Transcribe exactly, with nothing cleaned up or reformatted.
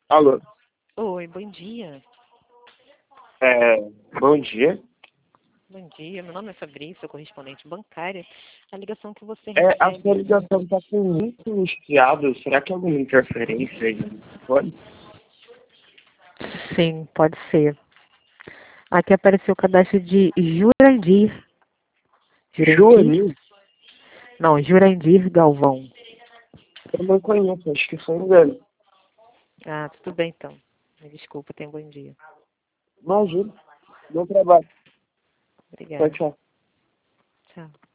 Alô? Oi, bom dia. É, bom dia. Bom dia, meu nome é Fabrício, sou correspondente bancária. A ligação que você É, a recebe... sua ligação está com muito chiado. Será que é alguma interferência aí no telefone? Sim, pode ser. Aqui apareceu o cadastro de Jurandir. Jurandir? Joanil? Não, Jurandir Galvão. Eu não conheço, acho que foi engano. Ah, tudo bem então. Me desculpa, tenha um bom dia. Imagina. Bom trabalho. Tchau, Obrigada. tchau. Tchau.